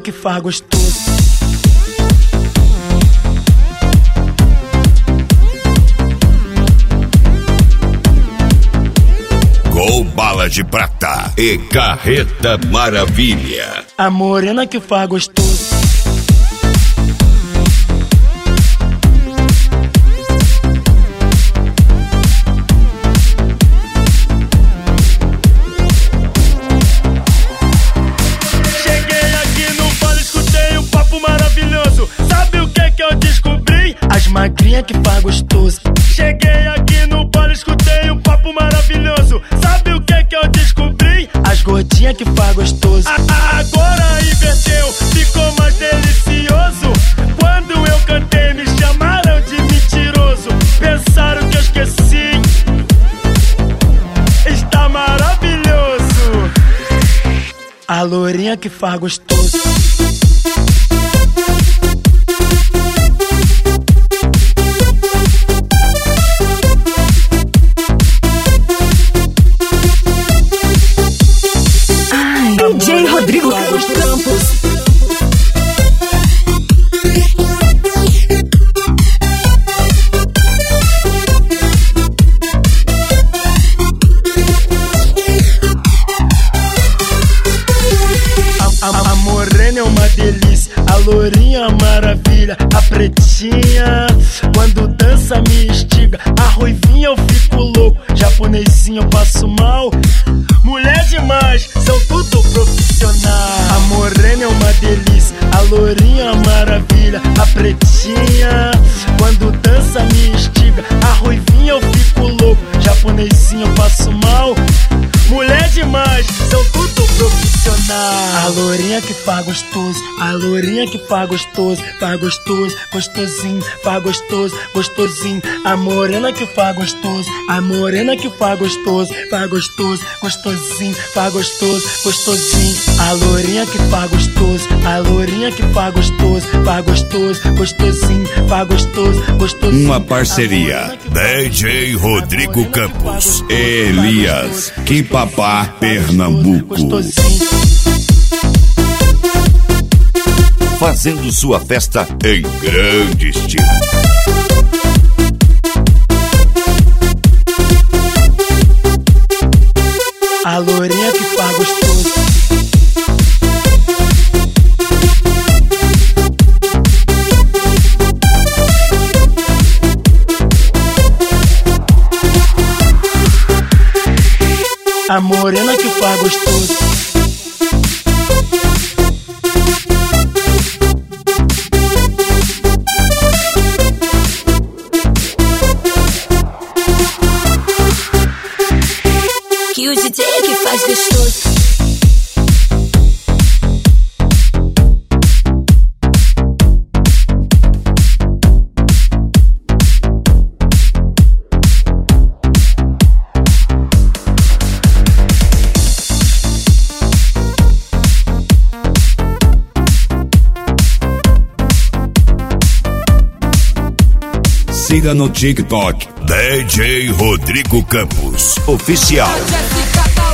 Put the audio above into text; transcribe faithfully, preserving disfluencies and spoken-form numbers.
que faz gostoso. Gol Bala de Prata e Carreta Maravilha. A morena que faz gostoso. Cheguei aqui no Bala, escutei um papo maravilhoso. Sabe o que que eu descobri? As magrinhas que faz gostoso. Cheguei aqui no Bala, escutei um papo maravilhoso. Sabe o que que eu descobri? As gordinhas que faz gostoso. A -a Agora inverteu, ficou mais delicioso. Quando eu cantei me chamaram de mentiroso. Pensaram que eu esqueci. Está maravilhoso. A lourinha que faz gostoso. D J Rodrigo Campos. A, a, a morena é uma delícia, a lourinha maravilha, a pretinha quando dança me instiga, a ruivinha eu fico louco, japonesinha eu passo mal. Mulher demais, são tudo profissional. A morena é uma delícia, a lourinha maravilha, a pretinha quando dança me instiga, a ruivinha eu fico louco, japonesinha eu passo mal. Mulher demais, são tudo profissional. A lourinha que faz gostoso, a lourinha que faz gostoso, faz gostoso, gostosinho, faz gostoso, gostosinho. A morena que faz gostoso, a morena que faz gostoso, faz gostoso, gostosinho, faz gostoso, gostosinho. A lourinha que faz gostoso, a lourinha que faz gostoso, faz gostoso, gostosinho, faz gostoso, gostosinho. Uma parceria D J Rodrigo Campos, Elias, Quipapá, Pernambuco. Fazendo sua festa em grande estilo. A lourinha que faz gostoso. A morena que faz gostoso. Que o D J que faz gostoso. Siga no TikTok D J Rodrigo Campos Oficial. Jessica